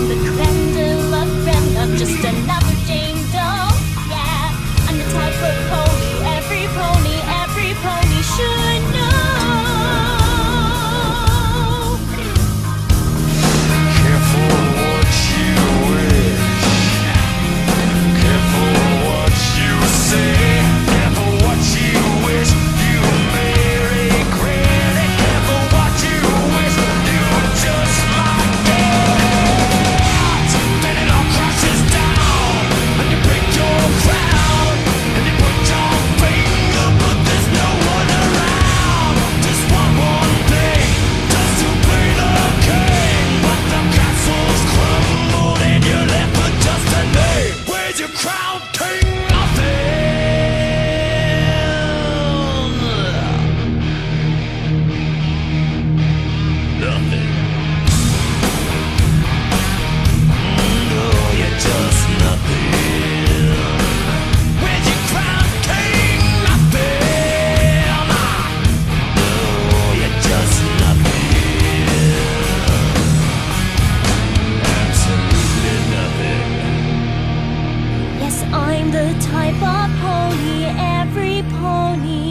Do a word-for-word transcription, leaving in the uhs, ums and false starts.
I'm the creme de la creme, I'm just another Jane Doe. Yeah, I'm the type of pony every pony, every pony should know. Careful what you wish, careful what you say, careful what you wish you may regret it, careful what you wish you just might get. Then it all crashes down, and you break your crown, and you put your finger, but there's no one around. Just want one thing, just to play the king, but the castle's crumbled and you're left with just a name. Where's your crown, king? Nothing. No, you're just nothing. Where's your crown, king? Nothing. No, you're just nothing. Absolutely nothing. Yes, I'm the type of pony every pony